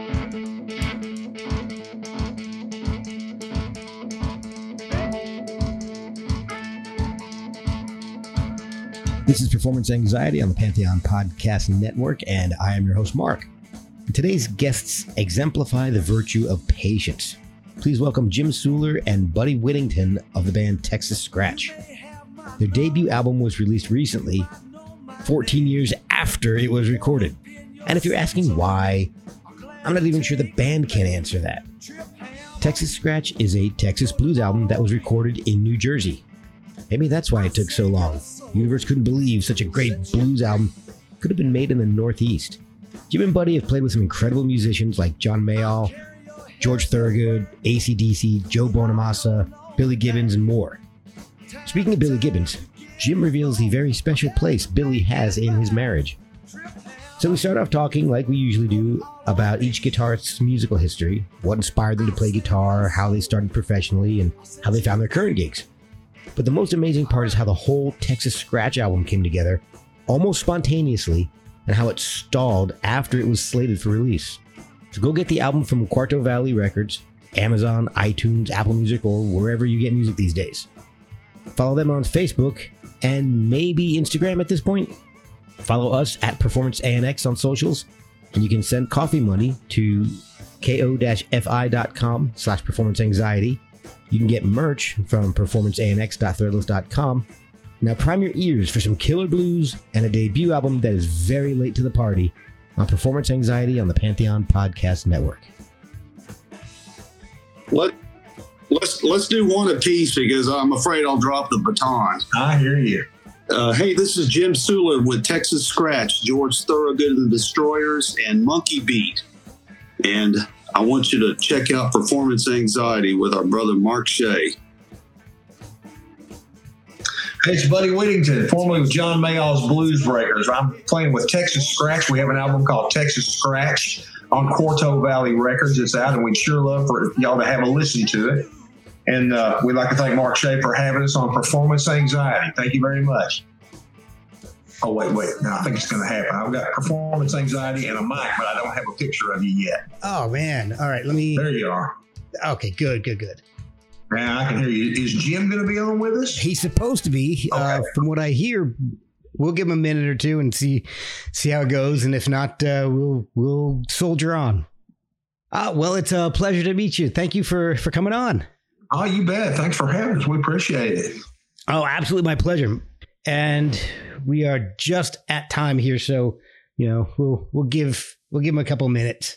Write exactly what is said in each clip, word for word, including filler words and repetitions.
This is Performance Anxiety on the Pantheon Podcast Network, and I am your host, Mark. Today's guests exemplify the virtue of patience. Please welcome Jim Suhler and Buddy Whittington of the band Texas Scratch. Their debut album was released recently, fourteen years after it was recorded. And if you're asking why, I'm not even sure the band can answer that. Texas Scratch is a Texas blues album that was recorded in New Jersey. Maybe that's why it took so long. The universe couldn't believe such a great blues album could have been made in the Northeast. Jim and Buddy have played with some incredible musicians like John Mayall, George Thorogood, A C D C, Joe Bonamassa, Billy Gibbons, and more. Speaking of Billy Gibbons, Jim reveals the very special place Billy has in his marriage. So we start off talking, like we usually do, about each guitarist's musical history, what inspired them to play guitar, how they started professionally, and how they found their current gigs. But the most amazing part is how the whole Texas Scratch album came together, almost spontaneously, and how it stalled after it was slated for release. So go get the album from Quarto Valley Records, Amazon, iTunes, Apple Music, or wherever you get music these days. Follow them on Facebook and maybe Instagram at this point. Follow us at Performance A N X on socials, and you can send coffee money to ko-fi.com slash performance anxiety. You can get merch from performance a n x dot threadless dot com. Now prime your ears for some killer blues and a debut album that is very late to the party on Performance Anxiety on the Pantheon Podcast Network. Let, let's let's do one apiece because I'm afraid I'll drop the baton. I hear you. Uh, hey, this is Jim Suhler with Texas Scratch, George Thorogood and the Destroyers, and Monkey Beat. And I want you to check out Performance Anxiety with our brother Mark Shea. Hey, it's Buddy Whittington, formerly with John Mayall's Blues Breakers. I'm playing with Texas Scratch. We have an album called Texas Scratch on Quarto Valley Records. It's out, and we'd sure love for y'all to have a listen to it. And uh, we'd like to thank Mark Shea for having us on Performance Anxiety. Thank you very much. Oh, wait, wait. No, I think it's going to happen. I've got Performance Anxiety and a mic, but I don't have a picture of you yet. Oh, man. All right, let me... There you are. Okay, good, good, good. Man, I can hear you. Is Jim going to be on with us? He's supposed to be. Okay. Uh, from what I hear, we'll give him a minute or two and see see how it goes. And if not, uh, we'll we'll soldier on. Uh, well, it's a pleasure to meet you. Thank you for, for coming on. Oh, you bet. Thanks for having us. We appreciate it. Oh, absolutely. My pleasure. And we are just at time here. So, you know, we'll we'll give we'll give him a couple minutes.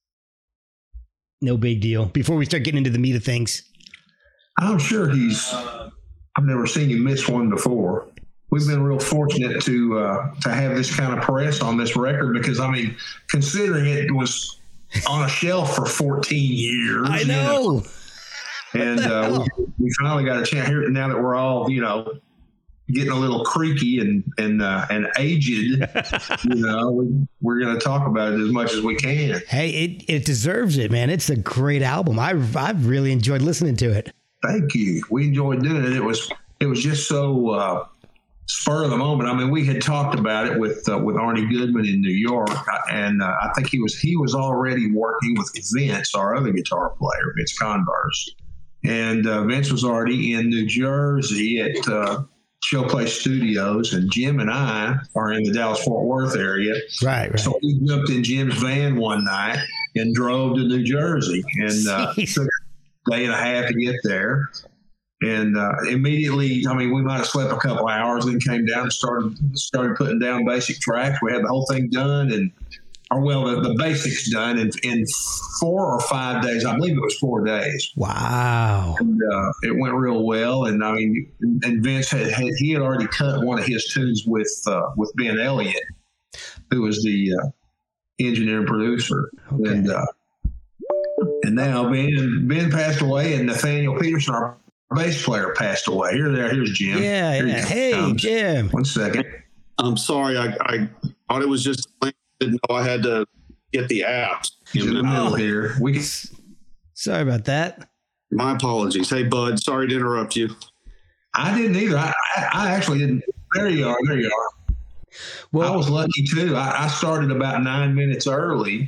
No big deal. Before we start getting into the meat of things. I'm sure he's, I've never seen you miss one before. We've been real fortunate to uh, to have this kind of press on this record because, I mean, considering it was on a shelf for fourteen years. I know. You know and uh, we, we finally got a chance here now that we're all, you know, getting a little creaky and and uh, and aged. You know, we, we're going to talk about it as much as we can. Hey, it, it deserves it, man. It's a great album. I've I've really enjoyed listening to it. Thank you. We enjoyed doing it. It was it was just so uh, spur of the moment. I mean, we had talked about it with uh, with Arnie Goodman in New York, and uh, I think he was he was already working with Vince, our other guitar player, Vince Converse, and uh, Vince was already in New Jersey at uh, Showplace Studios, and Jim and I are in the Dallas-Fort Worth area. Right, right. So we jumped in Jim's van one night and drove to New Jersey, and uh, took a day and a half to get there. And uh, immediately, I mean, we might have slept a couple hours, then came down and started started putting down basic tracks. We had the whole thing done, and or well, the, the basics done in, in four or five days. I believe it was four days. Wow! And uh, it went real well. And I mean, and Vince had, had he had already cut one of his tunes with uh, with Ben Elliott, who was the uh, engineer and producer. Okay. And uh, and now Ben Ben passed away, and Nathaniel Peterson, our bass player, passed away. Here, there, here's Jim. Yeah, Here yeah. Hey, comes. Jim. One second. I'm sorry. I, I thought it was just, I didn't know I had to get the apps. He's in the middle here. We can... Sorry about that. My apologies. Hey, Bud. Sorry to interrupt you. I didn't either. I, I, I actually didn't. There you are. There you are. Well, I was lucky too. I, I started about nine minutes early,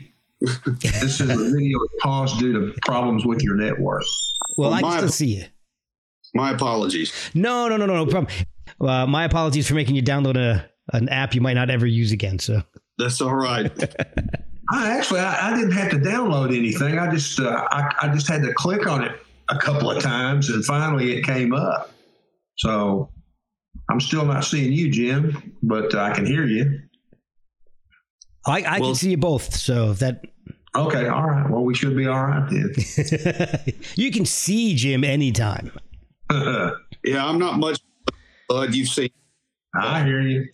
This is a video paused due to problems with your network. Well, Well, I can my- still see you. My apologies. No, no, no, no, no problem. Uh, my apologies for making you download a an app you might not ever use again. So That's all right. I actually, I, I didn't have to download anything. I just, uh, I, I just had to click on it a couple of times, and finally it came up. So I'm still not seeing you, Jim, but I can hear you. I, I Well- can see you both. So if that Okay, all right. Well, we should be all right then. you can see Jim anytime. Yeah, I'm not much, but you've seen. I hear you.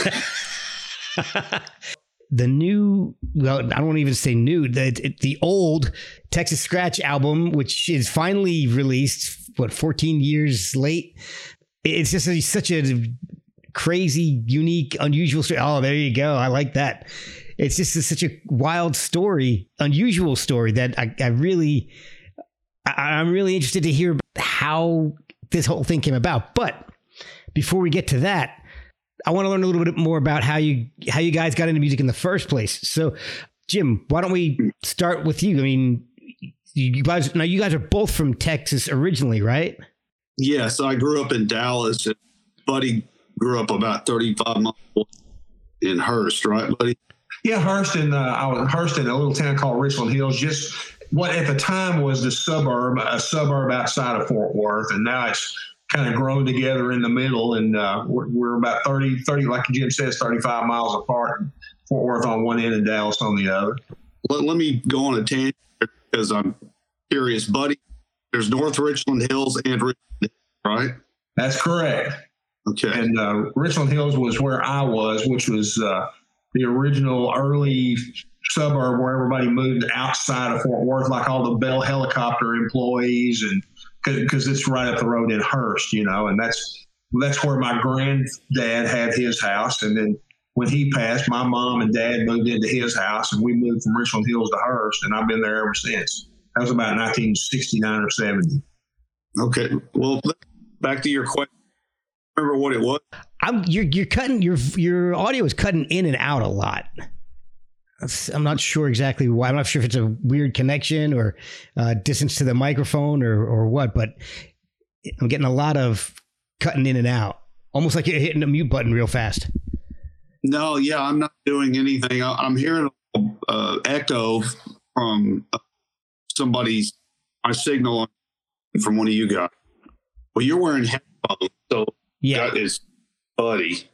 The new, well, I don't even say new, the, the old Texas Scratch album, which is finally released, what, fourteen years late? It's just a, such a crazy, unique, unusual story. Oh, there you go. I like that. It's just a, such a wild story, unusual story that I, I really, I, I'm really interested to hear how this whole thing came about. But before we get to that, I want to learn a little bit more about how you how you guys got into music in the first place. So, Jim, why don't we start with you? I mean, you guys now you guys are both from Texas originally, right? Yes, I grew up in Dallas. And Buddy grew up about thirty-five miles in Hurst, right, Buddy? Yeah, Hurst in uh, I was Hurst in a little town called Richland Hills, just what at the time was the suburb, a suburb outside of Fort Worth, and now it's kind of grown together in the middle, and uh, we're, we're about thirty, thirty, like Jim says, thirty-five miles apart. Fort Worth on one end and Dallas on the other. Let, let me go on a tangent because I'm curious, Buddy. There's North Richland Hills and Richland Hills, right? That's correct. Okay. And uh, Richland Hills was where I was, which was uh, the original early suburb where everybody moved outside of Fort Worth, like all the Bell Helicopter employees, and because it's right up the road in Hurst, you know, and that's that's where my granddad had his house. And then when he passed, my mom and dad moved into his house, and we moved from Richland Hills to Hurst, and I've been there ever since. That was about nineteen sixty-nine or seventy. Okay. Well, back to your question. Remember what it was? I'm you're you're cutting your your audio is cutting in and out a lot. I'm not sure exactly why. I'm not sure if it's a weird connection or uh, distance to the microphone or or what, but I'm getting a lot of cutting in and out, almost like you're hitting the mute button real fast. No, yeah, I'm not doing anything. I, I'm hearing a uh, echo from uh, somebody's my signal from one of you guys. Well, you're wearing headphones, so Yeah. that is Buddy.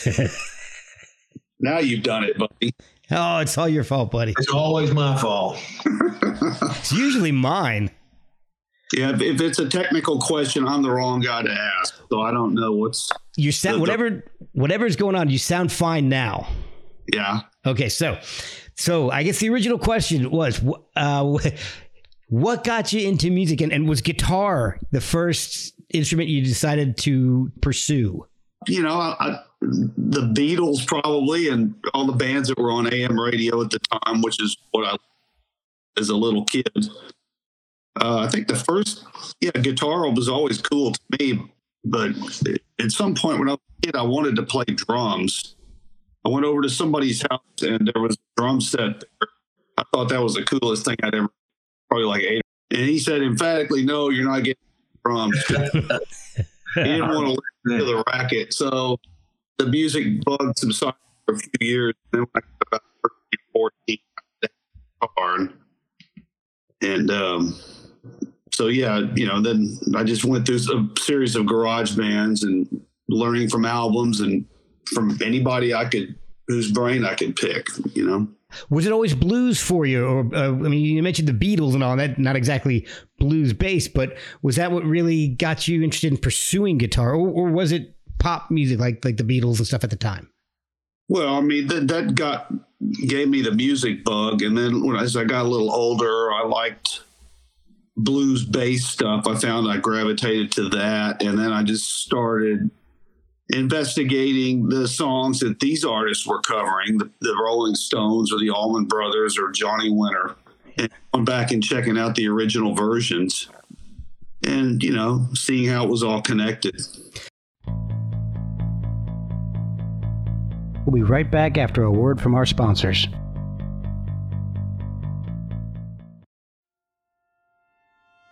Now you've done it, Buddy. Oh, it's all your fault, buddy. It's always my fault. It's usually mine. Yeah, if, if it's a technical question, I'm the wrong guy to ask. So I don't know what's. You sound whatever whatever's going on. You sound fine now. Yeah. Okay, so so I guess the original question was, uh, what got you into music, and, and was guitar the first instrument you decided to pursue? You know, I, I, the Beatles probably, and all the bands that were on A M radio at the time, which is what I as a little kid. Uh, I think the first, yeah, guitar was always cool to me, but at some point when I was a kid, I wanted to play drums. I went over to somebody's house and there was a drum set there. I thought that was the coolest thing I'd ever, probably like eight. And he said emphatically, no, you're not getting drums. He didn't want to listen to the racket. So the music bug subsided for a few years. Then when I got about thirteen, fourteen, I got guitar. And um, so, yeah, you know, then I just went through a series of garage bands and learning from albums and from anybody I could, whose brain I could pick, you know. Was it always blues for you? Or, uh, I mean, you mentioned the Beatles and all that, not exactly blues based, but was that what really got you interested in pursuing guitar? Or, or was it pop music like, like the Beatles and stuff at the time? Well, I mean, that, that got, gave me the music bug. And then when as I got a little older, I liked blues based stuff. I found I gravitated to that. And then I just started investigating the songs that these artists were covering, the, the Rolling Stones or the Allman Brothers or Johnny Winter, and going back and checking out the original versions and, you know, seeing how it was all connected. We'll be right back after a word from our sponsors.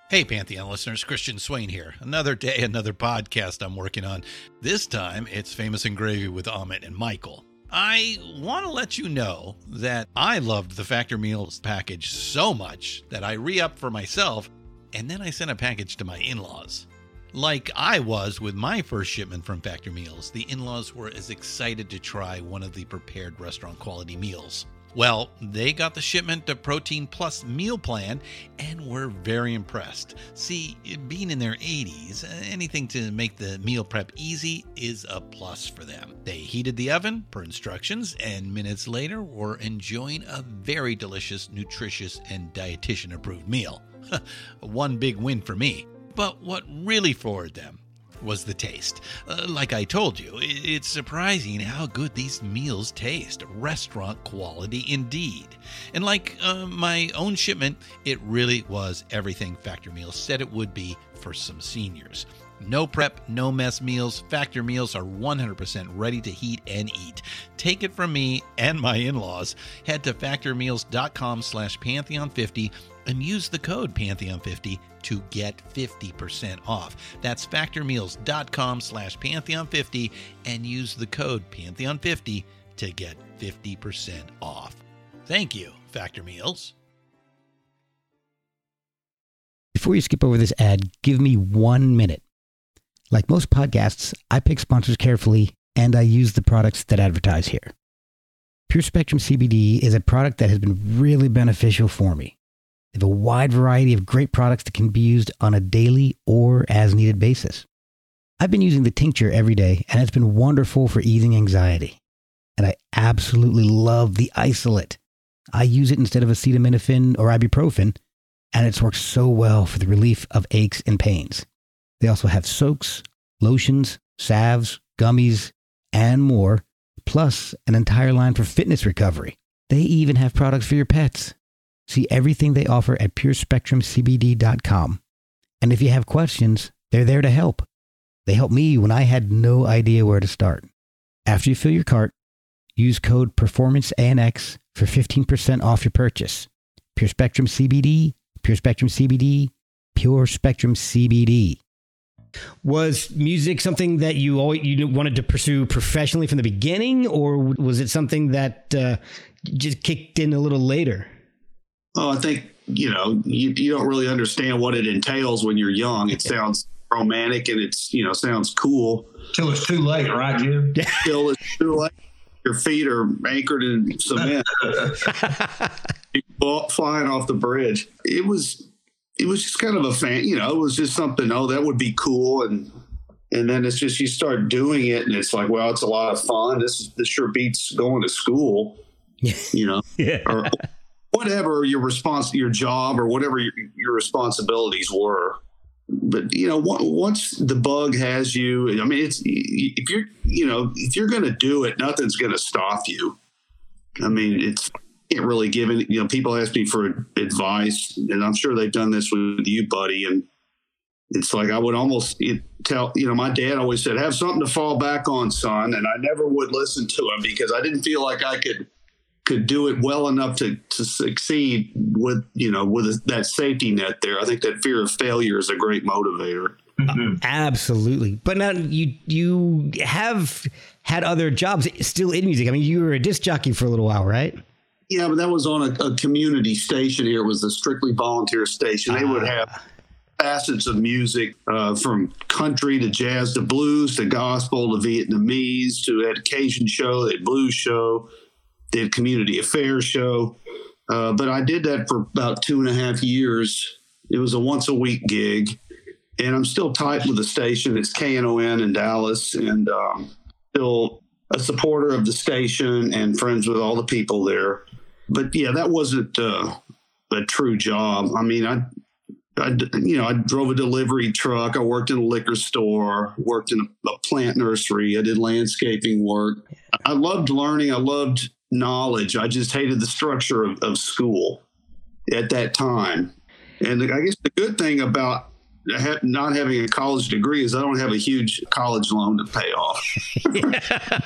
Hey, Pantheon listeners, Christian Swain here. Another day, another podcast I'm working on. This time, it's Famous and Gravy with Amit and Michael. I want to let you know that I loved the Factor Meals package so much that I re-upped for myself, and then I sent a package to my in-laws. Like I was with my first shipment from Factor Meals, the in-laws were as excited to try one of the prepared restaurant quality meals. Well, they got the shipment of Protein Plus meal plan and were very impressed. See, being in their eighties, anything to make the meal prep easy is a plus for them. They heated the oven per instructions and minutes later were enjoying a very delicious, nutritious, and dietitian-approved meal. One big win for me. But what really floored them was the taste. Uh, like I told you, it's surprising how good these meals taste. Restaurant quality indeed. And like uh, my own shipment, it really was everything Factor Meals said it would be for some seniors. No prep, no mess meals. Factor Meals are one hundred percent ready to heat and eat. Take it from me and my in-laws. Head to factormeals.com slash Pantheon fifty and use the code Pantheon fifty to get fifty percent off. That's factormeals.com slash Pantheon fifty and use the code Pantheon fifty to get fifty percent off. Thank you, Factor Meals. Before you skip over this ad, give me one minute. Like most podcasts, I pick sponsors carefully, and I use the products that advertise here. Pure Spectrum C B D is a product that has been really beneficial for me. They have a wide variety of great products that can be used on a daily or as-needed basis. I've been using the tincture every day, and it's been wonderful for easing anxiety. And I absolutely love the isolate. I use it instead of acetaminophen or ibuprofen, and it's worked so well for the relief of aches and pains. They also have soaks, lotions, salves, gummies, and more, plus an entire line for fitness recovery. They even have products for your pets. See everything they offer at pure spectrum c b d dot com. And if you have questions, they're there to help. They helped me when I had no idea where to start. After you fill your cart, use code Performance A N X for fifteen percent off your purchase. Pure Spectrum C B D, Pure Spectrum C B D, Pure Spectrum C B D. Was music something that you always you wanted to pursue professionally from the beginning, or was it something that uh, just kicked in a little later? Oh, I think, you know, you, you don't really understand what it entails when you're young. It sounds romantic and it's, you know, sounds cool. Till it's too late, right, Jim? Till it's too late. Your feet are anchored in cement. Flying off the bridge. It was... It was just kind of a fan, you know, it was just something, oh, that would be cool. And and then it's just, you start doing it and it's like, well, it's a lot of fun. This this sure beats going to school, you know, Yeah. or whatever your response, your job or whatever your, your responsibilities were. But, you know, once the bug has you, I mean, it's, if you're, you know, if you're going to do it, nothing's going to stop you. I mean, it's, can't really give it, you know, people ask me for advice and I'm sure they've done this with you, buddy. And it's like, I would almost tell, you know, my dad always said, have something to fall back on, son. And I never would listen to him because I didn't feel like I could, could do it well enough to, to succeed with, you know, with that safety net there. I think that fear of failure is a great motivator. Mm-hmm. Absolutely. But now you, you have had other jobs still in music. I mean, you were a disc jockey for a little while, right? Yeah, but that was on a, a community station here. It was a strictly volunteer station. They would have facets of music uh, from country to jazz to blues to gospel to Vietnamese to that Cajun show, that blues show, the community affairs show. Uh, but I did that for about two and a half years. It was a once a week gig. And I'm still tight with the station. It's K N O N in Dallas, and um, still a supporter of the station and friends with all the people there. But yeah, that wasn't uh, a true job. I mean, I, I, you know, I drove a delivery truck. I worked in a liquor store, worked in a, a plant nursery. I did landscaping work. I loved learning. I loved knowledge. I just hated the structure of, of school at that time. And I guess the good thing about not having a college degree is I don't have a huge college loan to pay off. yeah.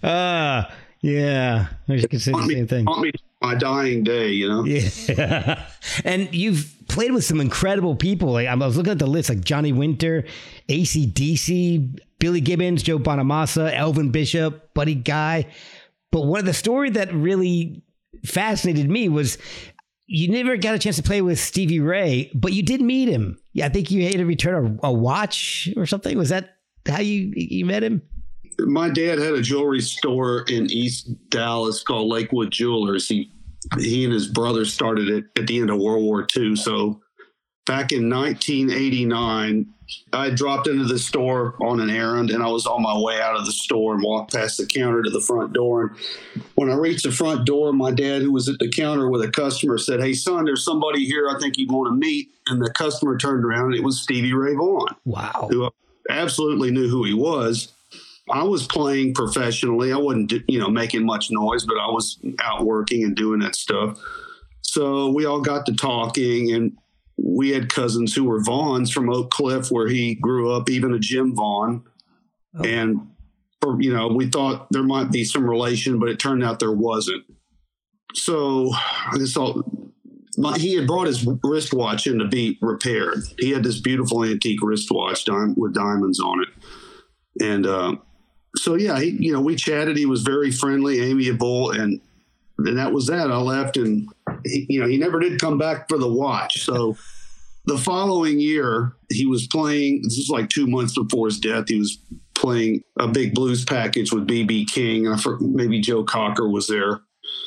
Uh, yeah. I could say the same thing. Me, my dying day, you know? Yeah. And you've played with some incredible people. Like I was looking at the list, like Johnny Winter, A C D C, Billy Gibbons, Joe Bonamassa, Elvin Bishop, Buddy Guy. But one of the story that really fascinated me was you never got a chance to play with Stevie Ray, but you did meet him. Yeah, I think you had to return a, a watch or something. Was that how you you met him? My dad had a jewelry store in East Dallas called Lakewood Jewelers. He he and his brother started it at the end of World War Two. So back in nineteen eighty-nine, I dropped into the store on an errand, and I was on my way out of the store and walked past the counter to the front door. And when I reached the front door, my dad, who was at the counter with a customer, said, "Hey, son, there's somebody here I think you'd want to meet." And the customer turned around, and it was Stevie Ray Vaughan. Wow. Who I absolutely knew who he was. I was playing professionally. I wasn't, you know, making much noise, but I was out working and doing that stuff. So we all got to talking, and we had cousins who were Vaughns from Oak Cliff, where he grew up, even a Jim Vaughn. Oh. And, for, you know, we thought there might be some relation, but it turned out there wasn't. So I just thought my, he had brought his wristwatch in to be repaired. He had this beautiful antique wristwatch with diamonds on it. And uh, so, yeah, he, you know, we chatted. He was very friendly, amiable, and and that was that. I left, and he, you know, he never did come back for the watch. So the following year, he was playing. This was like two months before his death. He was playing a big blues package with B B King. I forgot, maybe Joe Cocker was there.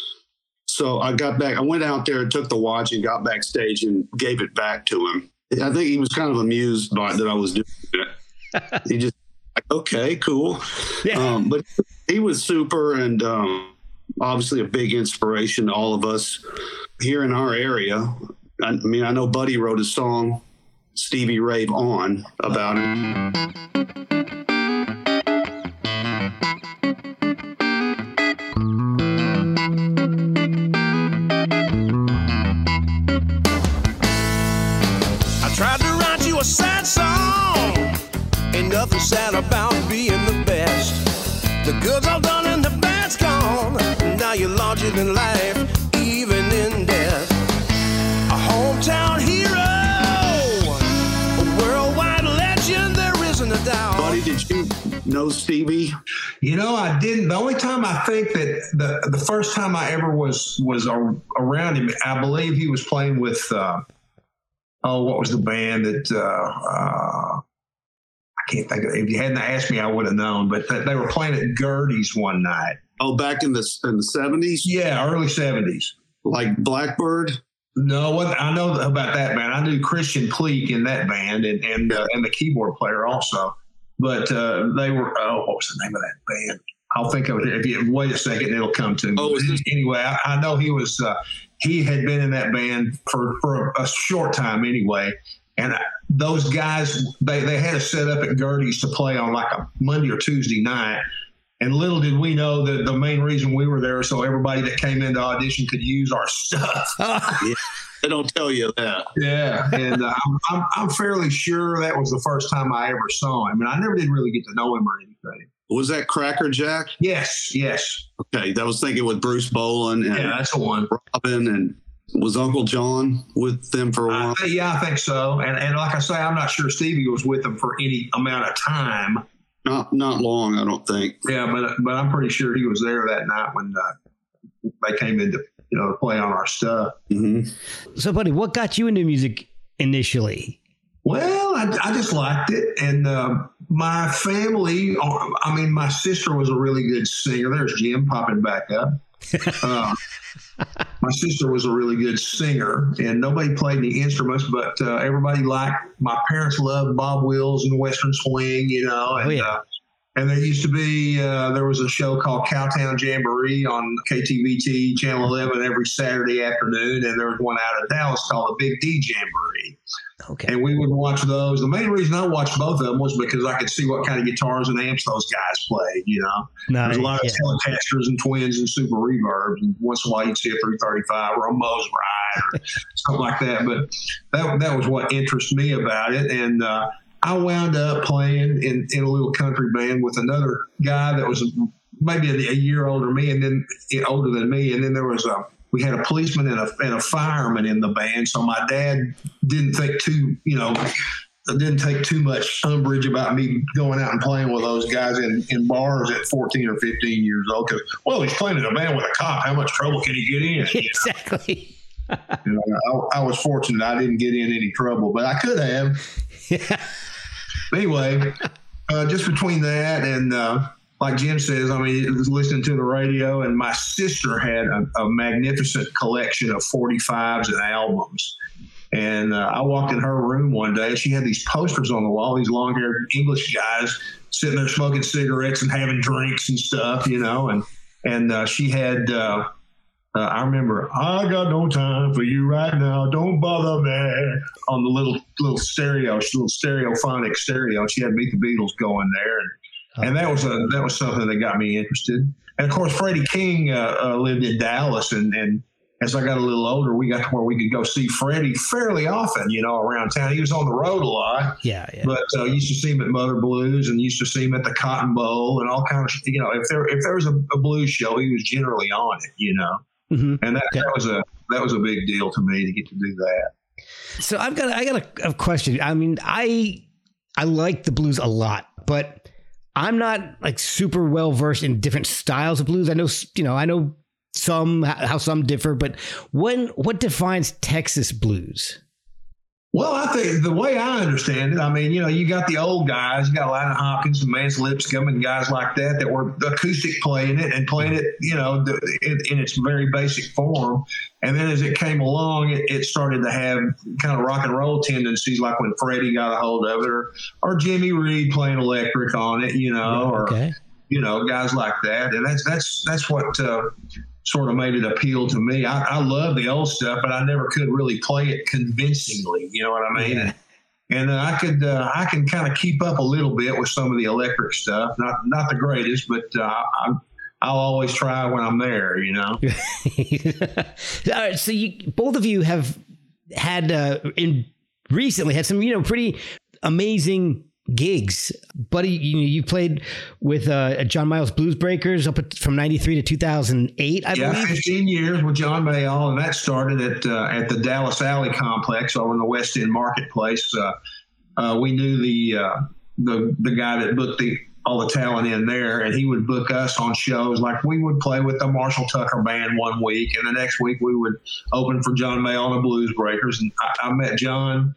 So I got back. I went out there, took the watch, and got backstage and gave it back to him. I think he was kind of amused by that I was doing it. He just. Okay, cool. Yeah. Um, but he was super, and um, obviously a big inspiration to all of us here in our area. I, I mean, I know Buddy wrote a song, Stevie Ray Vaughan, about it. I tried to write you a sad song. Ain't nothing sad about being the best. The good's all done and the bad's gone. Now you're larger than life, even in death. A hometown hero, a worldwide legend, there isn't a doubt. Buddy, did you know Stevie? You know, I didn't. The only time I think that the the first time I ever was was around him, I believe he was playing with, uh, oh, what was the band that, uh, uh, I can't think of it. If you hadn't asked me, I would have known. But th- they were playing at Gertie's one night. Oh, back in the in the seventies? Yeah, early seventies. Like Blackbird? No, what I know about that band. I knew Christian Pleak in that band, and and uh, and the keyboard player also. But uh, they were. Oh, what was the name of that band? I'll think of it. If you wait a second, it'll come to me. Oh, is this- anyway, I, I know he was. Uh, he had been in that band for for a, a short time anyway. And those guys, they, they had us set up at Gertie's to play on like a Monday or Tuesday night. And little did we know that the main reason we were there so everybody that came into audition could use our stuff. Yeah, they don't tell you that. Yeah. And uh, I'm, I'm, I'm fairly sure that was the first time I ever saw him. And I never did really get to know him or anything. Was that Cracker Jack? Yes, yes. Okay, I was thinking with Bruce Boland and yeah, that's the one. Robin, and was Uncle John with them for a while? I, yeah, I think so. And and like I say, I'm not sure Stevie was with them for any amount of time. Not not long, I don't think. Yeah, but but I'm pretty sure he was there that night when uh, they came in to, you know, to play on our stuff. Mm-hmm. So, buddy, what got you into music initially? Well, I, I just liked it. And uh, my family, I mean, my sister was a really good singer. There's Jim popping back up. Uh, my sister was a really good singer, and nobody played any instruments, but uh, everybody liked, my parents loved Bob Wills and Western Swing, you know, and, oh, yeah. uh, and there used to be, uh, there was a show called Cowtown Jamboree on K T V T Channel eleven every Saturday afternoon, and there was one out of Dallas called the Big D Jamboree. Okay. And we would watch those. The main reason I watched both of them was because I could see what kind of guitars and amps those guys played, you know. No, There's a lot yeah. of Telecasters and Twins and Super Reverbs, and once in a while you'd see a three thirty-five or a Mose Ride or something like that. But that that was what interested me about it. And uh, I wound up playing in, in a little country band with another guy that was maybe a, a year older than me, and then older than me. And then there was a we had a policeman and a, and a fireman in the band. So my dad didn't think too, you know, didn't take too much umbrage about me going out and playing with those guys in, in bars at fourteen or fifteen years old. Because, well, he's playing in a band with a cop. How much trouble can he get in? Exactly. You know, I, I was fortunate I didn't get in any trouble, but I could have. Yeah. Anyway, uh, just between that and uh, like Jim says, I mean, listening to the radio, and my sister had a, a magnificent collection of forty-fives and albums. And uh, I walked in her room one day, and she had these posters on the wall, these long-haired English guys sitting there smoking cigarettes and having drinks and stuff, you know. And and uh, she had, uh, uh, I remember, I got no time for you right now, don't bother me, on the little little stereo, little stereophonic stereo. She had Meet the Beatles going there, and, and that was a, that was something that got me interested. And of course, Freddie King uh, uh, lived in Dallas, and and. As I got a little older, we got to where we could go see Freddie fairly often, you know, around town. He was on the road a lot. Yeah, yeah. But uh, used to see him at Mother Blues, and used to see him at the Cotton Bowl and all kinds of, you know, if there if there was a, a blues show, he was generally on it, you know. Mm-hmm. And that, okay. that was a that was a big deal to me to get to do that. So I've got I got a, a question. I mean, I I like the blues a lot, but I'm not like super well versed in different styles of blues. I know, you know, I know. Some how some differ, but when what defines Texas blues? Well, I think the way I understand it, I mean, you know, you got the old guys, you got Lionel Hopkins and Mance Lipscomb and guys like that that were acoustic playing it and playing it, you know, the, in, in its very basic form. And then as it came along, it, it started to have kind of rock and roll tendencies, like when Freddie got a hold of it, or, or Jimmy Reed playing electric on it, you know, or okay. you know, guys like that. And that's that's that's what. Uh, sort of made it appeal to me. I, I love the old stuff, but I never could really play it convincingly. You know what I mean? Yeah. And uh, I could, uh, I can kind of keep up a little bit with some of the electric stuff. Not, not the greatest, but uh, I'm, I'll always try when I'm there. You know. All right. So you, both of you have had uh, in recently had some, you know, pretty amazing gigs. Buddy, you you played with uh, John Mayall's Blues Breakers up at, from ninety-three to two thousand eight, I yeah, believe. fifteen years with John Mayall, and that started at uh, at the Dallas Alley Complex over in the West End Marketplace. Uh, uh, we knew the uh, the the guy that booked the all the talent in there, and he would book us on shows. Like we would play with the Marshall Tucker Band one week, and the next week we would open for John Mayall and the Blues Breakers. And I, I met John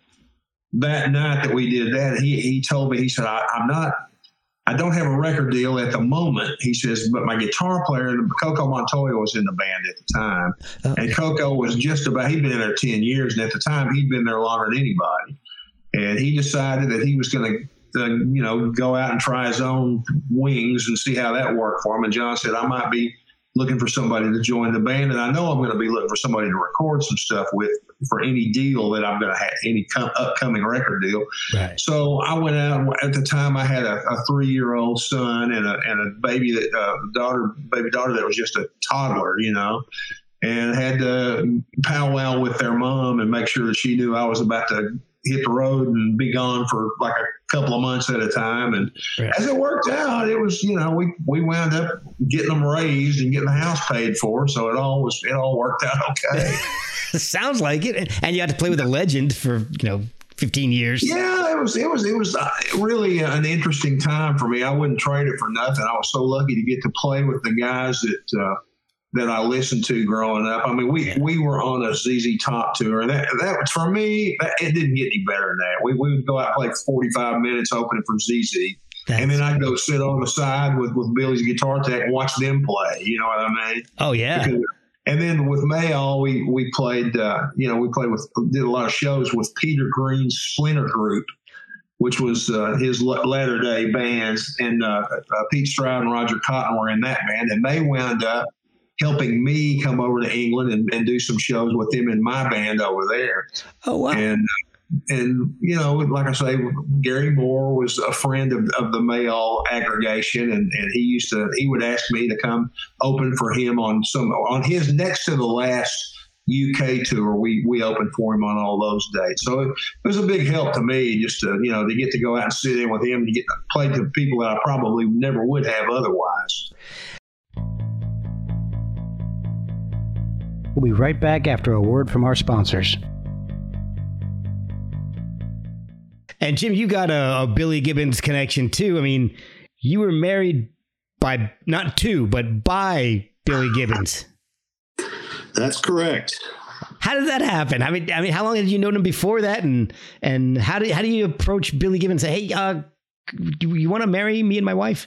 that night that we did that. He he told me, he said, I, I'm not, I don't have a record deal at the moment. He says, but my guitar player, Coco Montoya, was in the band at the time. Oh. And Coco was just about, he'd been in there ten years. And at the time, he'd been there longer than anybody. And he decided that he was going to, uh, you know, go out and try his own wings and see how that worked for him. And John said, I might be looking for somebody to join the band. And I know I'm going to be looking for somebody to record some stuff with for any deal that I'm going to have, any com- upcoming record deal. Right. So I went out. At the time, I had a, a three-year-old son and a and a baby that uh, daughter, baby daughter that was just a toddler, you know, and had to powwow with their mom and make sure that she knew I was about to hit the road and be gone for like a couple of months at a time. And right. as it worked out, it was, you know, we, we wound up getting them raised and getting the house paid for. So it all was, it all worked out okay. Sounds like it. And you had to play with a legend for, you know, fifteen years. Yeah, it was, it was, it was really an interesting time for me. I wouldn't trade it for nothing. I was so lucky to get to play with the guys that, uh, that I listened to growing up. I mean, we, yeah. we were on a Z Z Top tour. That that for me, that, it didn't get any better than that. We we would go out and play forty-five minutes opening for Z Z, That's and then I'd go sit on the side with, with Billy's guitar tech and watch them play. You know what I mean? Oh yeah. Because, and then with Mayall, we we played. Uh, you know, we played with did a lot of shows with Peter Green's Splinter Group, which was uh, his latter day bands, and uh, uh, Pete Stroud and Roger Cotton were in that band, and they wound up helping me come over to England and, and do some shows with them in my band over there. Oh, wow. And, and you know, like I say, Gary Moore was a friend of, of the Mayall aggregation, and, and he used to, he would ask me to come open for him on some, on his next to the last U K tour. We, we opened for him on all those dates. So it, it was a big help to me just to, you know, to get to go out and sit in with him and to get to play to people that I probably never would have otherwise. We'll be right back after a word from our sponsors. And Jim, you got a, a Billy Gibbons connection too. I mean, you were married by, not to, but by Billy Gibbons. That's correct. How did that happen? I mean, I mean, how long had you known him before that? And and how do how do you approach Billy Gibbons and say, hey, uh, you, you want to marry me and my wife?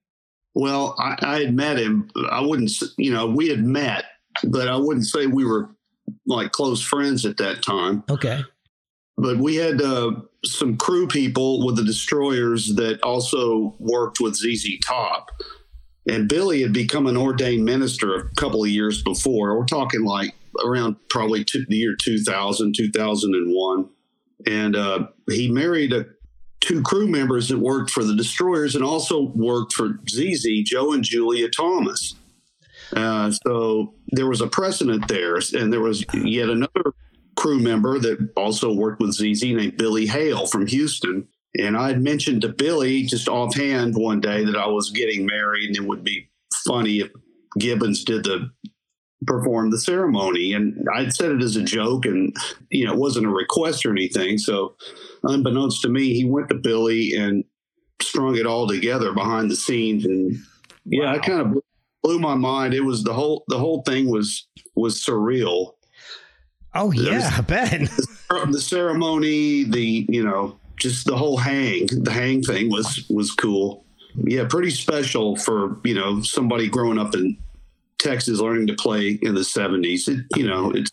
Well, I, I had met him. I wouldn't, you know, we had met, but I wouldn't say we were like close friends at that time. Okay. But we had uh, some crew people with the Destroyers that also worked with Z Z Top. And Billy had become an ordained minister a couple of years before. We're talking like around probably two, the year two thousand, two thousand one. And uh, he married a, two crew members that worked for the Destroyers and also worked for Z Z, Joe and Julia Thomas. Uh, so there was a precedent there. And there was yet another crew member that also worked with Z Z named Billy Hale from Houston. And I had mentioned to Billy just offhand one day that I was getting married and it would be funny if Gibbons did the perform the ceremony. And I'd said it as a joke and, you know, it wasn't a request or anything. So unbeknownst to me, he went to Billy and strung it all together behind the scenes. And yeah, wow. I kind of blew my mind. It was the whole, the whole thing was, was surreal. Oh yeah, was, I bet. The ceremony, the, you know, just the whole hang, the hang thing was, was cool. Yeah. Pretty special for, you know, somebody growing up in Texas, learning to play in the seventies. It, you know, it's,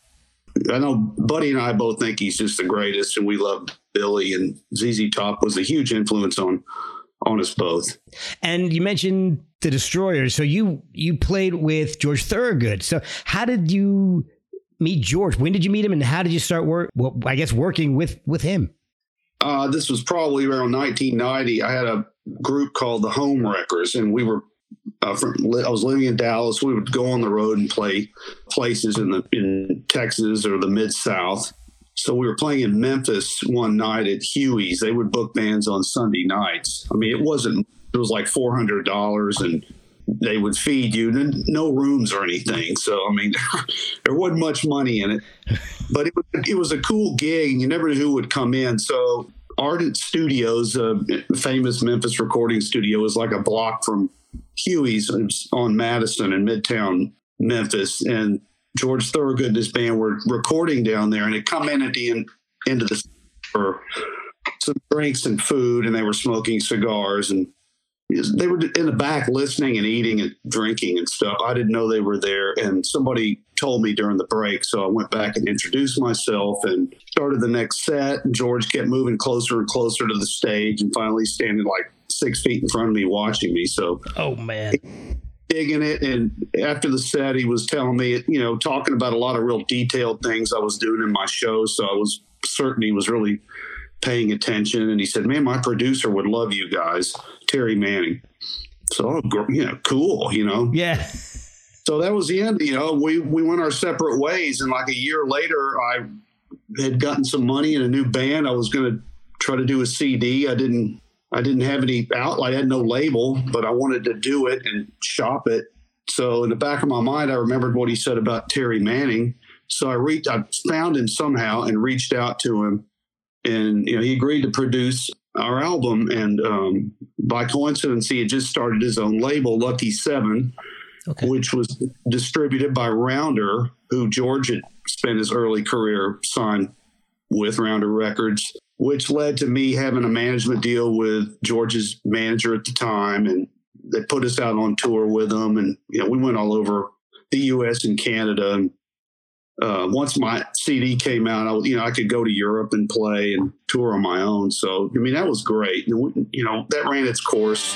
I know Buddy and I both think he's just the greatest and we love Billy, and Z Z Top was a huge influence on, on us both. And you mentioned the Destroyers. So you, you played with George Thorogood. So how did you meet George? When did you meet him and how did you start work? Well, I guess working with, with him. Uh, this was probably around nineteen ninety. I had a group called the Home Wreckers, and we were, uh, from, I was living in Dallas. We would go on the road and play places in the, in Texas or the Mid-South. So we were playing in Memphis one night at Huey's. They would book bands on Sunday nights. I mean, it wasn't, it was like four hundred dollars and they would feed you, no rooms or anything. So, I mean, there wasn't much money in it, but it was, it was a cool gig and you never knew who would come in. So Ardent Studios, a famous Memphis recording studio, was like a block from Huey's on Madison in Midtown Memphis. And George Thorogood and his band were recording down there and had come in at the end, end of the for some drinks and food, and they were smoking cigars and they were in the back listening and eating and drinking and stuff. I didn't know they were there. And somebody told me during the break. So I went back and introduced myself and started the next set. And George kept moving closer and closer to the stage and finally standing like six feet in front of me watching me. So, oh man, digging it. And after the set, he was telling me, you know, talking about a lot of real detailed things I was doing in my show. So I was certain he was really paying attention. And he said, man, my producer would love you guys, Terry Manning. So, you know, cool, you know? Yeah. So that was the end. You know, we, we went our separate ways. And like a year later, I had gotten some money in a new band. I was going to try to do a C D. I didn't, I didn't have any outlet. I had no label, but I wanted to do it and shop it. So in the back of my mind, I remembered what he said about Terry Manning. So I reached, I found him somehow and reached out to him. And, you know, he agreed to produce our album. And um, by coincidence, he had just started his own label, Lucky Seven, okay, which was distributed by Rounder, who George had spent his early career signed with, Rounder Records, which led to me having a management deal with George's manager at the time. And they put us out on tour with them. And, you know, we went all over the U S and Canada. And Uh, once my C D came out, I, you know, I could go to Europe and play and tour on my own. So, I mean, that was great. You know, that ran its course.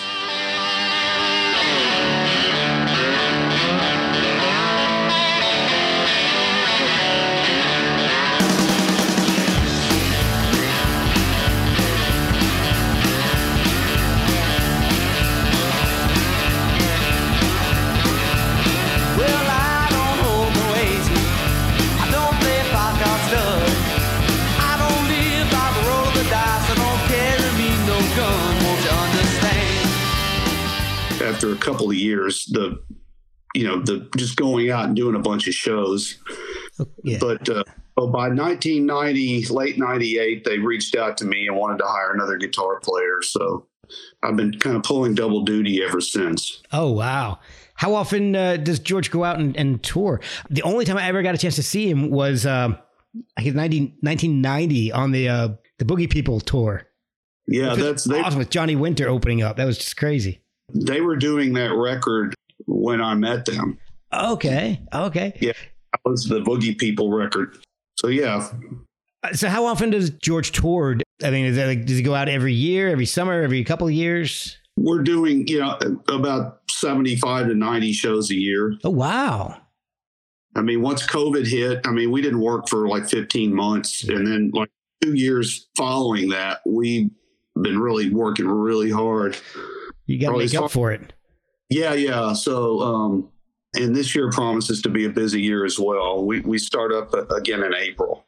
After a couple of years, the, you know, the just going out and doing a bunch of shows, Yeah. But uh, well, by nineteen ninety, late ninety-eight, they reached out to me and wanted to hire another guitar player. So I've been kind of pulling double duty ever since. Oh, wow. How often uh, does George go out and, and tour? The only time I ever got a chance to see him was um, I guess nineteen ninety on the uh, the Boogie People tour. Yeah, that's they, awesome with Johnny Winter opening up. That was just crazy. They were doing that record when I met them. Okay. Okay. Yeah, that was the Boogie People record. So yeah. So how often does George tour? I mean, is that like, does he go out every year, every summer, every couple of years? We're doing, you know, about seventy-five to ninety shows a year. Oh, wow. I mean, once COVID hit, I mean, we didn't work for like fifteen months. And then like two years following that, we've been really working really hard. You got to make up for it. Yeah, yeah. So, um, and this year promises to be a busy year as well. We, we start up again in April.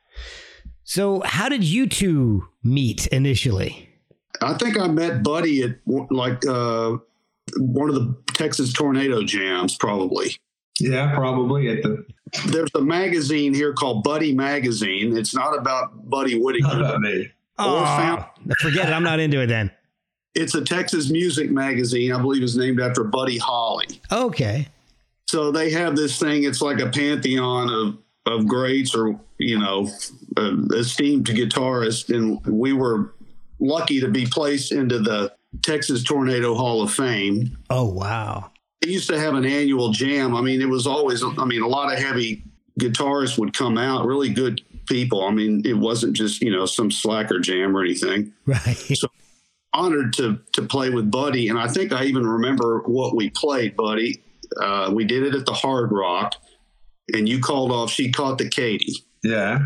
So how did you two meet initially? I think I met Buddy at like uh, one of the Texas Tornado Jams, probably. Yeah, probably at the. There's a magazine here called Buddy Magazine. It's not about Buddy Whittington. Not about me. Oh, forget it. I'm not into it then. It's a Texas music magazine. I believe it's named after Buddy Holly. Okay. So they have this thing. It's like a pantheon of of greats or, you know, uh, esteemed guitarists. And we were lucky to be placed into the Texas Tornado Hall of Fame. Oh, wow. They used to have an annual jam. I mean, it was always, I mean, a lot of heavy guitarists would come out, really good people. I mean, it wasn't just, you know, some slacker jam or anything. Right. So honored to to play with Buddy. And I think I even remember what we played, Buddy. Uh, we did it at the Hard Rock. And you called off, She Caught the Katy. Yeah.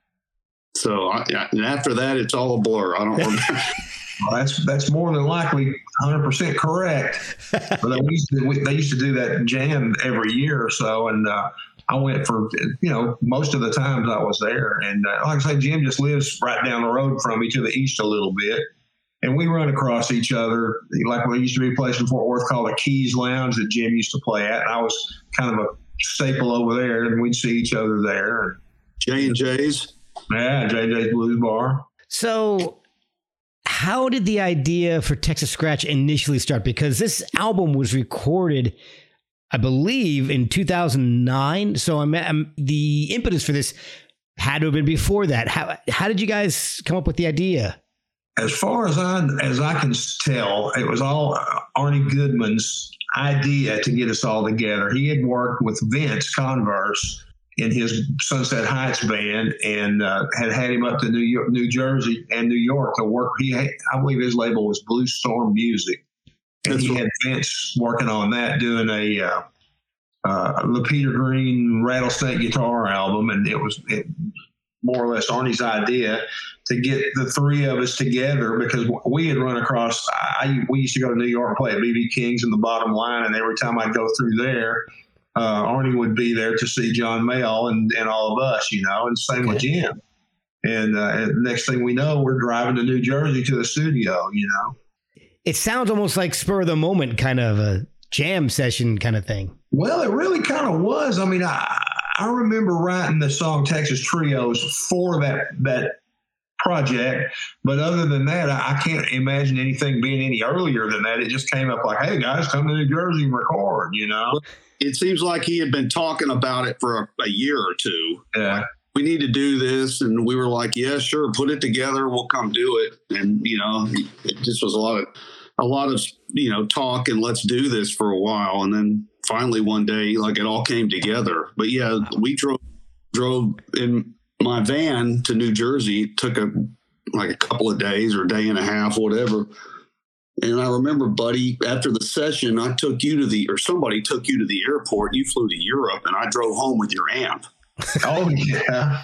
So I, and after that, it's all a blur. I don't remember. Well, that's that's more than likely one hundred percent correct. But they used to they used to do that jam every year or so, and uh, I went for you know most of the times I was there. And uh, like I say, Jim just lives right down the road from me to the east a little bit, and we run across each other. Like we used to be a place in Fort Worth called the Keys Lounge that Jim used to play at, and I was kind of a staple over there, and we'd see each other there. J and J's. Yeah, J and J's Blues Bar. So how did the idea for Texas Scratch initially start? Because this album was recorded, I believe, in two thousand nine. So I'm, I'm, the impetus for this had to have been before that. How how did you guys come up with the idea? As far as I as I can tell, it was all Arnie Goodman's idea to get us all together. He had worked with Vince Converse in his Sunset Heights band and uh, had had him up to New York, New Jersey and New York to work. He had, I believe his label was Blue Storm Music. And he had Vince working on that, doing a uh, uh, the Peter Green Rattlesnake guitar album. And it was it, more or less Arnie's idea to get the three of us together because we had run across, I, we used to go to New York and play at B B King's in the Bottom Line. And every time I'd go through there, uh, Arnie would be there to see John Mayall and, and all of us, you know, and same okay. with Jim. And, uh, and next thing we know, we're driving to New Jersey to the studio, you know. It sounds almost like spur of the moment kind of a jam session kind of thing. Well, it really kind of was. I mean, I, I remember writing the song Texas Trios for that, that project. But other than that, I, I can't imagine anything being any earlier than that. It just came up like, hey, guys, come to New Jersey and record, you know. It seems like he had been talking about it for a, a year or two. Yeah. Like, we need to do this. And we were like, yeah, sure, put it together. We'll come do it. And, you know, it just was a lot of, a lot of, you know, talk and let's do this for a while. And then finally one day, like it all came together. But yeah, we drove, drove in my van to New Jersey. It took a, like a couple of days or a day and a half, whatever. And I remember, Buddy, after the session, I took you to the, or somebody took you to the airport. You flew to Europe and I drove home with your amp. Oh, yeah.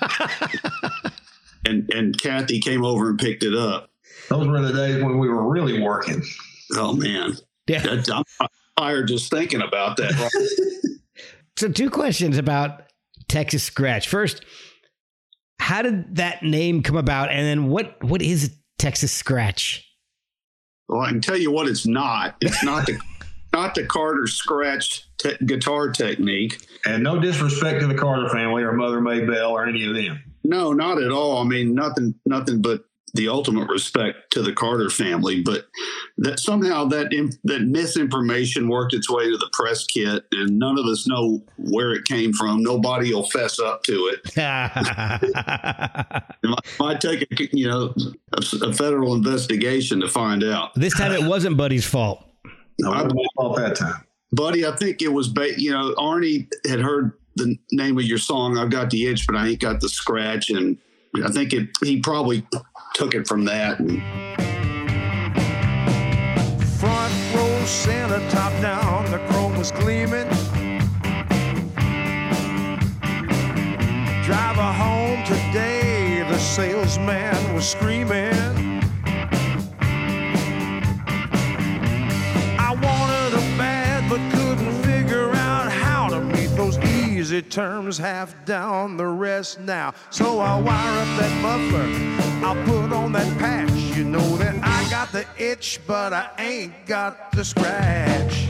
and and Kathy came over and picked it up. Those were the days when we were really working. Oh, man. Yeah. That, I'm tired just thinking about that. Right? So two questions about Texas Scratch. First, how did that name come about? And then what what is Texas Scratch? Well, I can tell you what it's not. It's not the not the Carter scratch te- guitar technique. And no disrespect to the Carter family or Mother Maybelle or any of them. No, not at all. I mean, nothing, nothing but the ultimate respect to the Carter family. But that somehow that in, that misinformation worked its way to the press kit, and none of us know where it came from. Nobody will fess up to it. It might, might take a, you know a, a federal investigation to find out. This time it wasn't Buddy's fault. No, I wasn't fault that time. Buddy, I think it was, ba- you know, Arnie had heard the name of your song, I've Got the Itch, but I Ain't Got the Scratch. And I think it he probably took it from that. And Front row center, top down, the chrome was gleaming. Driver home today, the salesman was screaming. I wanted a bad, but couldn't figure out how to meet those easy terms, half down, the rest now. So I wire up that muffler, I'll put on that patch. You know that I got the itch, but I ain't got the scratch.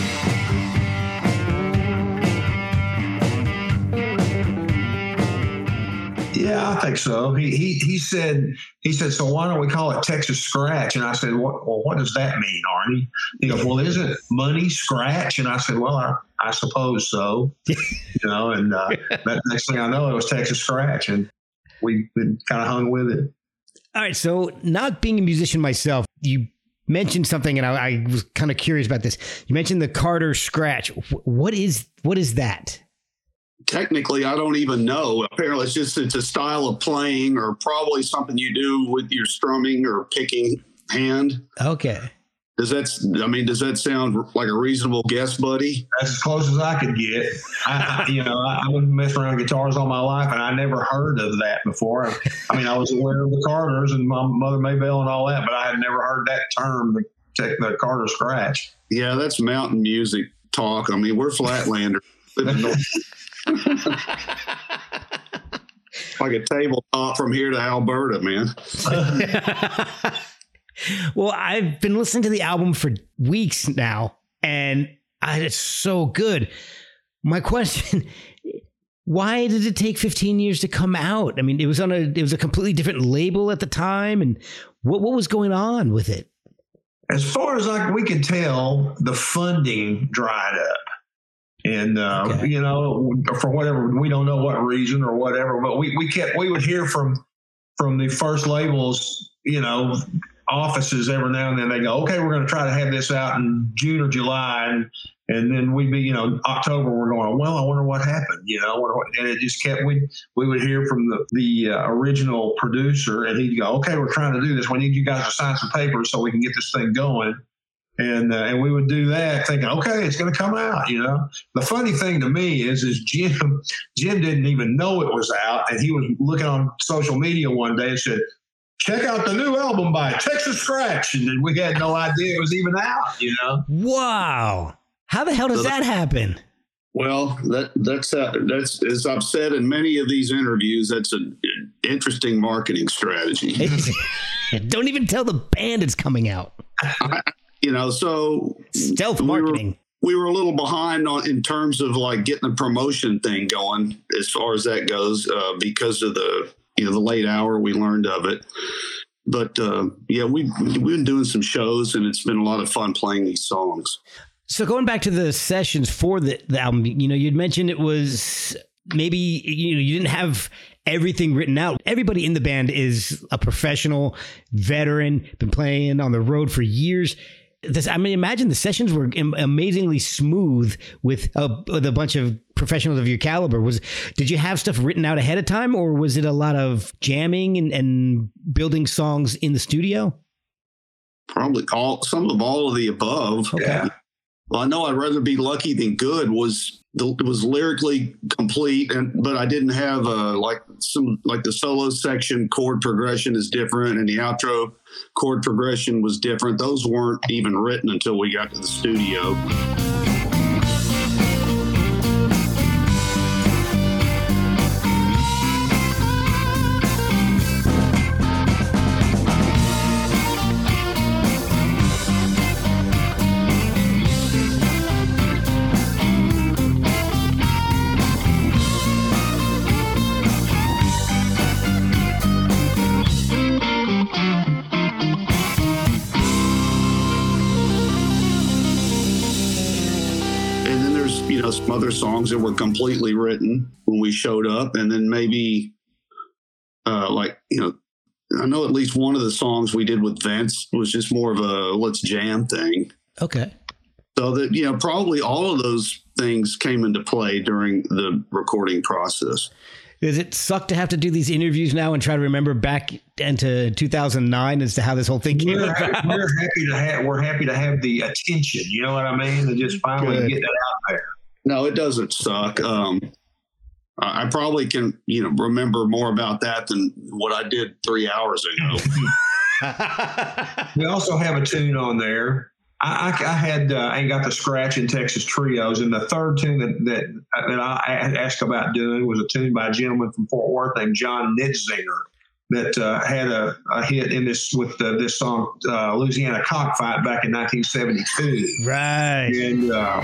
Yeah, I think so. He he he said he said so. Why don't we call it Texas Scratch? And I said, what, well, what does that mean, Arnie? He goes, well, is it money scratch? And I said, well, I, I suppose so. You know, and uh, that next thing I know, it was Texas Scratch, and we, we kind of hung with it. All right. So, not being a musician myself, you mentioned something, and I, I was kind of curious about this. You mentioned the Carter Scratch. What is what is that? technically, I don't even know. Apparently, it's just it's a style of playing, or probably something you do with your strumming or picking hand. Okay. Does that? I mean, does that sound like a reasonable guess, buddy? That's as close as I could get. I, you know, I, I've been messing around with guitars all my life, and I never heard of that before. I mean, I was aware of the Carters and my Mother Maybelle and all that, but I had never heard that term, the, the Carter Scratch. Yeah, that's mountain music talk. I mean, we're Flatlanders. Like a tabletop from here to Alberta, man. Well, I've been listening to the album for weeks now, and I, it's so good. My question, why did it take fifteen years to come out? I mean, it was on a it was a completely different label at the time, and what what was going on with it? As far as like we could tell, the funding dried up. And, uh, okay. you know, for whatever, we don't know what reason or whatever, but we, we kept, we would hear from, from the first labels, you know, offices every now and then. They go, okay, we're going to try to have this out in June or July. And, and then we'd be, you know, October, we're going, well, I wonder what happened, you know, what, and it just kept, we we would hear from the, the uh, original producer, and he'd go, okay, we're trying to do this. We need you guys to sign some papers so we can get this thing going. And uh, and we would do that thinking, okay, it's going to come out, you know. The funny thing to me is, is Jim, Jim didn't even know it was out. And he was looking on social media one day and said, check out the new album by Texas Scratch. And then we had no idea it was even out, you know. Wow. How the hell does that happen? Well, that that's uh, that's as I've said in many of these interviews, that's an interesting marketing strategy. Don't even tell the band it's coming out. I, You know, so stealth marketing. We were, we were a little behind on in terms of like getting the promotion thing going as far as that goes, uh, because of the you know the late hour we learned of it. But uh, yeah, we we've been doing some shows, and it's been a lot of fun playing these songs. So going back to the sessions for the, the album, you know, you'd mentioned it was maybe you know you didn't have everything written out. Everybody in the band is a professional veteran, been playing on the road for years. This, I mean, imagine the sessions were amazingly smooth with a, with a bunch of professionals of your caliber. Was did you have stuff written out ahead of time, or was it a lot of jamming and, and building songs in the studio? Probably all some of all of the above. Okay. Yeah. Well, I know I'd rather be lucky than good was was lyrically complete, and but I didn't have a like some like the solo section chord progression is different, and the outro chord progression was different. Those weren't even written until we got to the studio. other songs that were completely written when we showed up. And then maybe uh, like, you know, I know at least one of the songs we did with Vince was just more of a let's jam thing. Okay. So that, you know, probably all of those things came into play during the recording process. Does it suck to have to do these interviews now and try to remember back into two thousand nine as to how this whole thing came we're, about? We're happy to have we're happy to have the attention. You know what I mean? To just finally Good. get that out there. No, it doesn't suck. Um, I probably can, you know, remember more about that than what I did three hours ago. We also have a tune on there. I, I, I had uh, I ain't got the scratch in Texas Trios, and the third tune that that, that I asked about doing was a tune by a gentleman from Fort Worth named John Nitzinger that uh, had a, a hit in this with the, this song uh, Louisiana Cockfight back in nineteen seventy-two. Right. And uh,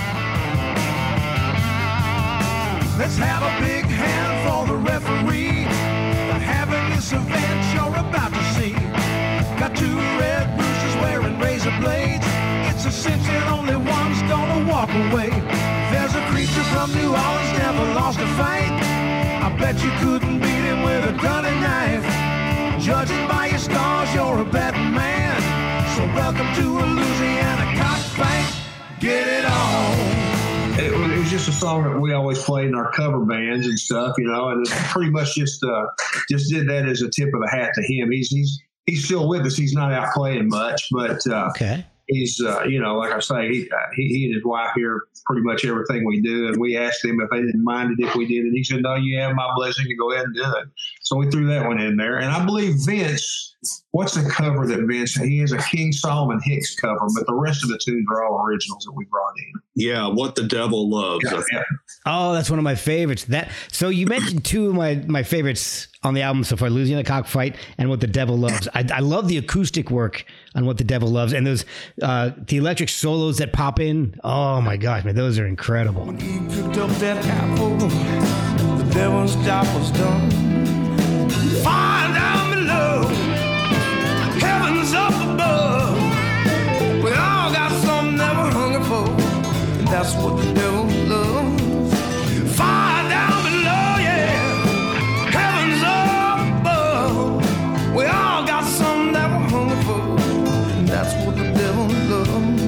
let's have a big hand for the referee for having this event you're about to see. Got two red roosters wearing razor blades. It's a cinch and only one's gonna walk away. There's a creature from New Orleans never lost a fight. I bet you couldn't beat him with a gun and knife. Judging by your scars, you're a betting man. So welcome to a Louisiana cockfight. Get it on. It was, it was just a song that we always played in our cover bands and stuff, you know, and it's pretty much just uh, just did that as a tip of the hat to him. He's he's he's still with us. He's not out playing much, but uh, Okay. he's uh, you know, like I say, he, uh, he he and his wife hear pretty much everything we do, and we asked him if they didn't mind it if we did, and he said, "No, you have my blessing to go ahead and do it." So we threw that one in there, and I believe Vince. What's the cover that Vince? He has a King Solomon Hicks cover, but the rest of the tunes are all originals that we brought in. Yeah, What the Devil Loves. Yeah, yeah. Oh, that's one of my favorites. That so you mentioned two of my, my favorites on the album so far, Louisiana Cockfight and What the Devil Loves. I, I love the acoustic work on What the Devil Loves, and those uh, the electric solos that pop in. Oh my gosh, man, those are incredible. When he cooked up that apple, the devil's job was done. Fire down below, heavens up above. We all got something that we're hungry for, and that's what the devil loves. Fire down below, yeah, heavens up above. We all got something that we're hungry for, and that's what the devil loves.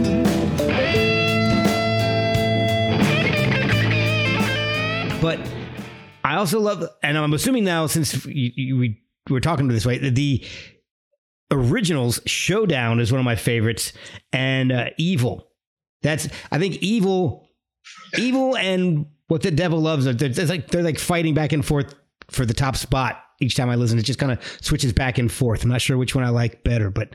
But I also love, and I'm assuming now since you, you, we were talking to this way, the originals, Showdown is one of my favorites, and uh, Evil. That's I think Evil, Evil, and What the Devil Loves. They're, they're like they're like fighting back and forth for the top spot each time I listen. It just kind of switches back and forth. I'm not sure which one I like better, but.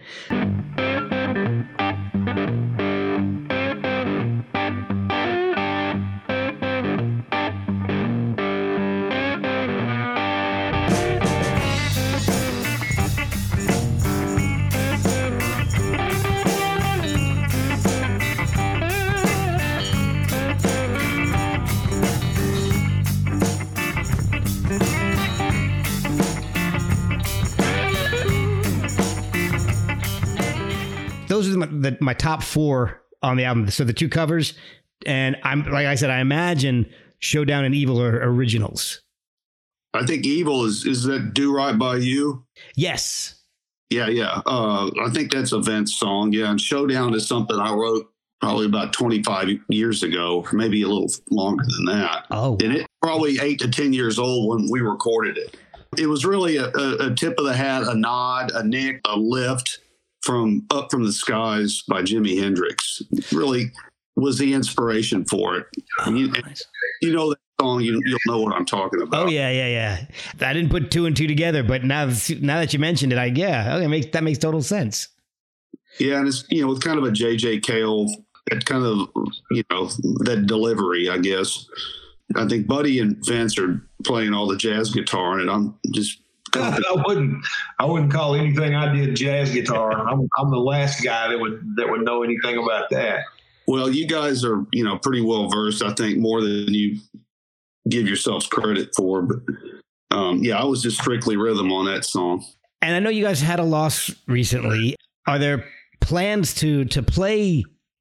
Those are my, the, my top four on the album. So the two covers, and I'm like I said, I imagine Showdown and Evil are originals. I think Evil is, is that Do Right By You? Yes. Yeah, yeah. Uh, I think that's a Vince song. Yeah, and Showdown is something I wrote probably about twenty-five years ago, maybe a little longer than that. Oh. And it's probably eight to ten years old when we recorded it. It was really a, a, a tip of the hat, a nod, a nick, a lift from Up From the Skies by Jimi Hendrix. Really was the inspiration for it. Oh, you, nice. you know that song, you, you'll know what I'm talking about. Oh yeah, yeah, yeah. I didn't put two and two together, but now now that you mentioned it, I yeah, okay, makes that makes total sense. Yeah, and it's, you know, with kind of a J J Cale, that kind of, you know, that delivery, I guess. I think Buddy and Vince are playing all the jazz guitar, and I'm just. I wouldn't. I wouldn't call anything I did jazz guitar. I'm, I'm the last guy that would that would know anything about that. Well, you guys are, you know, pretty well versed. I think more than you give yourselves credit for. But um, yeah, I was just strictly rhythm on that song. And I know you guys had a loss recently. Are there plans to to play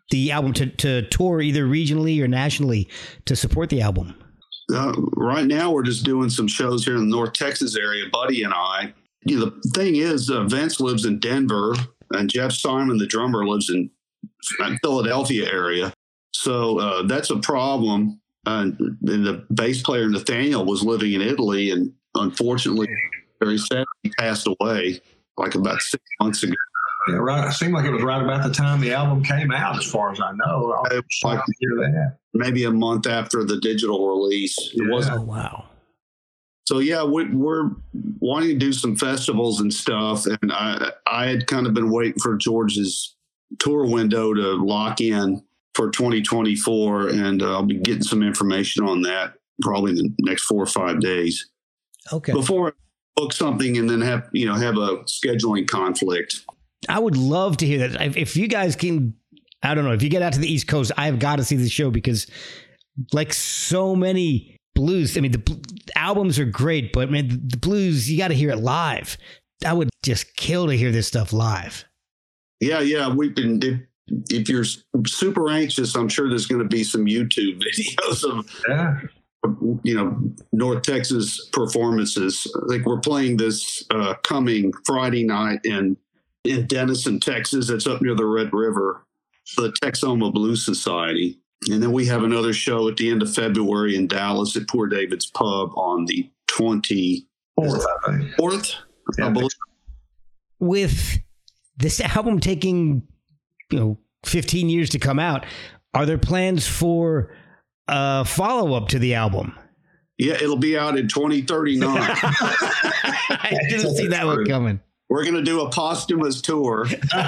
the album to, to tour either regionally or nationally to support the album? Uh, right now, we're just doing some shows here in the North Texas area, Buddy and I. You know, the thing is, uh, Vince lives in Denver, and Jeff Simon, the drummer, lives in the Philadelphia area. So uh, that's a problem. Uh, and the bass player, Nathaniel, was living in Italy, and unfortunately, very sadly, he passed away like about six months ago. Yeah, right. It seemed like it was right about the time the album came out, as far as I know. I was shocked to hear that. Maybe a month after the digital release. It Yeah. wasn't. Oh, wow. So yeah, we, we're wanting to do some festivals and stuff, and I I had kind of been waiting for George's tour window to lock in for twenty twenty-four, and uh, I'll be getting some information on that probably in the next four or five days. Okay. Before I book something and then have you know have a scheduling conflict. I would love to hear that. If, if you guys can, I don't know, if you get out to the East Coast, I've got to see the show because like so many blues, I mean, the bl- albums are great, but man, the, the blues, you got to hear it live. I would just kill to hear this stuff live. Yeah, yeah. We've been, if, if you're super anxious, I'm sure there's going to be some YouTube videos of, Yeah. you know, North Texas performances. I think we're playing this uh, coming Friday night in in Denison, Texas. It's up near the Red River, the Texoma Blues Society. And then we have another show at the end of February in Dallas at Poor David's Pub on the twenty-fourth, I think. I believe. With this album taking, you know, fifteen years to come out, are there plans for a follow-up to the album? Yeah, it'll be out in twenty thirty-nine. I didn't see that one coming. We're going to do a posthumous tour.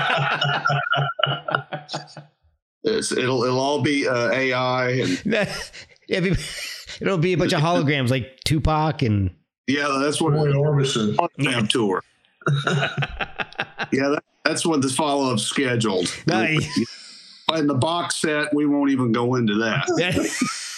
It's, it'll it'll all be uh, A I. And, It'll be a bunch of holograms like Tupac and... yeah, that's what Roy Orbison. hologram tour. Yeah, that, that's what the follow-up scheduled. Nice. In the box set, we won't even go into that.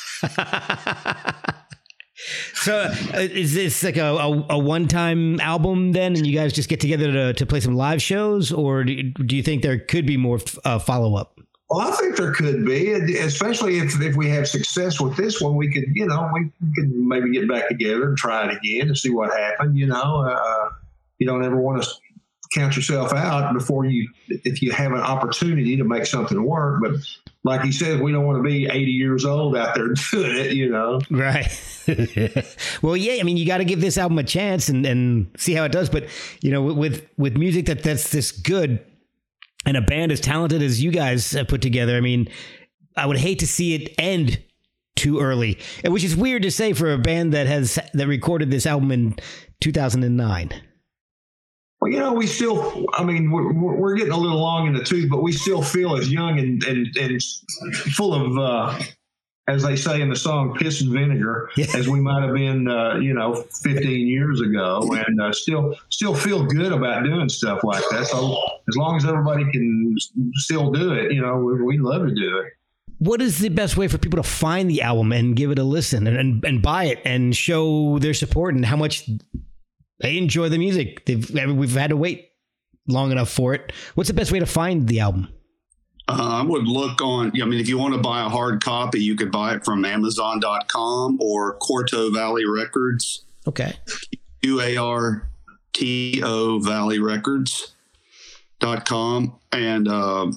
So uh, is this like a, a, a one-time album then, and you guys just get together to, to play some live shows, or do you, do you think there could be more uh, follow-up? Well, I think there could be, especially if, if we have success with this one. We could, you know, we could maybe get back together and try it again and see what happened. You know, uh, you don't ever want to count yourself out before you, if you have an opportunity to make something work. But like he said, we don't want to be eighty years old out there doing it, you know. Right. Well, yeah, I mean, you got to give this album a chance and, and see how it does. But, you know, with, with music that that's this good and a band as talented as you guys have put together, I mean, I would hate to see it end too early, which is weird to say for a band that has that recorded this album in two thousand nine. Well, you know, we still, I mean, we're, we're getting a little long in the tooth, but we still feel as young and, and, and full of, uh, as they say in the song, piss and vinegar, Yeah. as we might have been, uh, you know, fifteen years ago, and uh, still still feel good about doing stuff like that. So as long as everybody can still do it, you know, we, we'd love to do it. What is the best way for people to find the album and give it a listen and, and, and buy it and show their support and how much they enjoy the music? They've, we've had to wait long enough for it. What's the best way to find the album? Uh, I would look on, I mean, if you want to buy a hard copy, you could buy it from amazon dot com or Quarto Valley Records. Okay. U A R T O Valley Records dot com. And uh,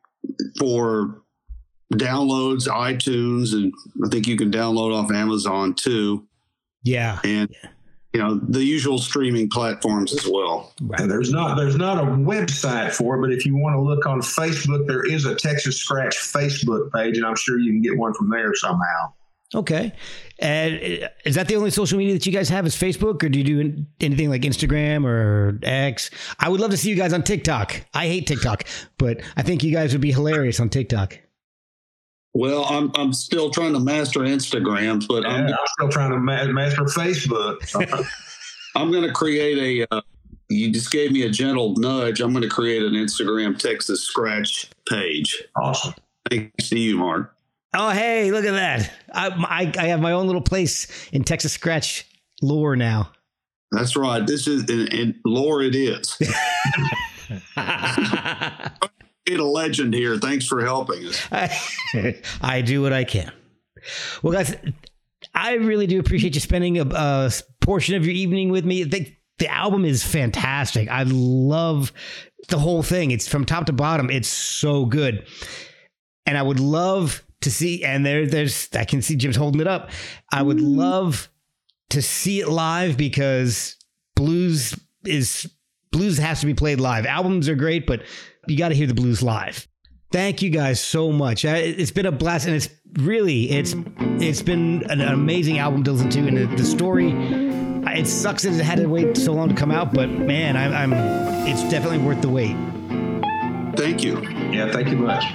for downloads, iTunes, and I think you can download off Amazon too. Yeah. And, you know, the usual streaming platforms as well. And there's not there's not a website for it, but if you want to look on Facebook, there is a Texas Scratch Facebook page, and I'm sure you can get one from there somehow. Okay. And is that the only social media that you guys have is Facebook, or do you do anything like Instagram or X? I would love to see you guys on TikTok. I hate TikTok, but I think you guys would be hilarious on TikTok. Well, I'm I'm still trying to master Instagram, but Yeah, I'm I'm still trying to ma- master Facebook. I'm going to create a. Uh, you just gave me a gentle nudge. I'm going to create an Instagram Texas Scratch page. Awesome. Thanks to you, Mark. Oh, hey, look at that. I, I, I have my own little place in Texas Scratch lore now. That's right. This is in, in lore. It is. a legend here. Thanks for helping us. I, I do what I can. Well, guys, I really do appreciate you spending a, a portion of your evening with me. I think the album is fantastic. I love the whole thing. It's from top to bottom. It's so good. And I would love to see, and there, there's, I can see Jim's holding it up. I would love to see it live because blues is, blues has to be played live. Albums are great, but you got to hear the blues live. Thank you guys so much. It's been a blast, and it's really, it's it's been an amazing album to listen to, and the, the story, it sucks that it had to wait so long to come out, but man, I, I'm, it's definitely worth the wait. Thank you. Yeah, thank you much.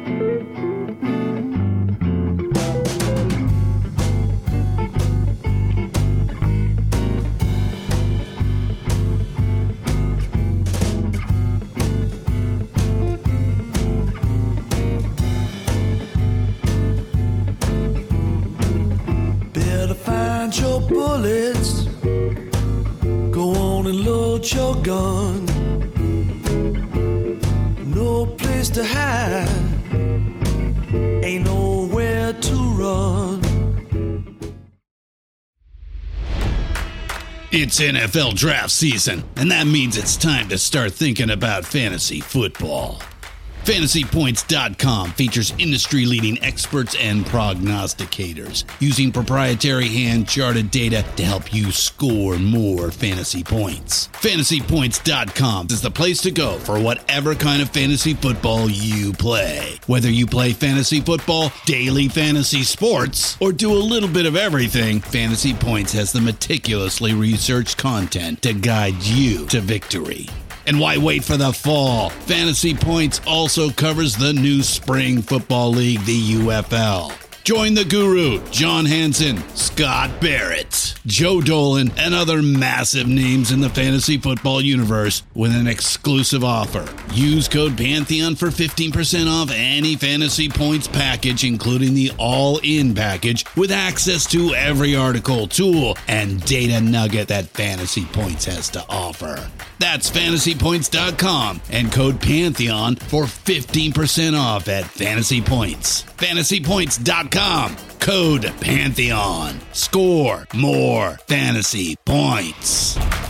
Your bullets, go on and load your gun. No place to hide, ain't nowhere to run. It's N F L draft season, and that means it's time to start thinking about fantasy football. Fantasy Points dot com features industry-leading experts and prognosticators using proprietary hand-charted data to help you score more fantasy points. Fantasy Points dot com is the place to go for whatever kind of fantasy football you play. Whether you play fantasy football, daily fantasy sports, or do a little bit of everything, Fantasy Points has the meticulously researched content to guide you to victory. And why wait for the fall? Fantasy Points also covers the new spring football league, the U F L. Join the guru, John Hansen, Scott Barrett, Joe Dolan, and other massive names in the fantasy football universe with an exclusive offer. Use code Pantheon for fifteen percent off any Fantasy Points package, including the all-in package, with access to every article, tool, and data nugget that Fantasy Points has to offer. That's Fantasy Points dot com and code Pantheon for fifteen percent off at Fantasy Points. Fantasy Points dot com, code Pantheon. Score more fantasy points.